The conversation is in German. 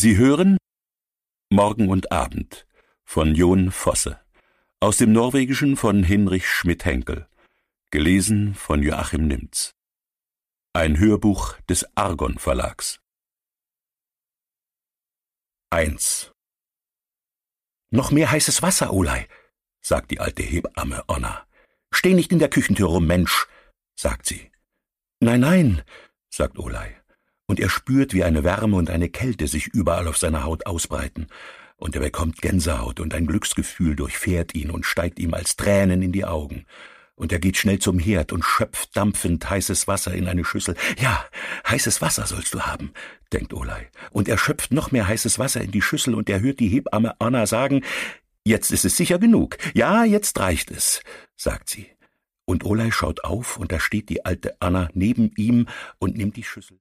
Sie hören Morgen und Abend von Jon Fosse, aus dem Norwegischen von Hinrich Schmidt-Henkel, gelesen von Joachim Nimz. Ein Hörbuch des Argon Verlags. 1. »Noch mehr heißes Wasser, Olai«, sagt die alte Hebamme Onna. »Steh nicht in der Küchentür rum, Mensch«, sagt sie. »Nein, nein«, sagt Olai, und er spürt, wie eine Wärme und eine Kälte sich überall auf seiner Haut ausbreiten, und er bekommt Gänsehaut und ein Glücksgefühl durchfährt ihn und steigt ihm als Tränen in die Augen. Und er geht schnell zum Herd und schöpft dampfend heißes Wasser in eine Schüssel. »Ja, heißes Wasser sollst du haben«, denkt Olai. Und er schöpft noch mehr heißes Wasser in die Schüssel und er hört die Hebamme Onna sagen, »Jetzt ist es sicher genug. Ja, jetzt reicht es«, sagt sie. Und Olai schaut auf und da steht die alte Anna neben ihm und nimmt die Schüssel.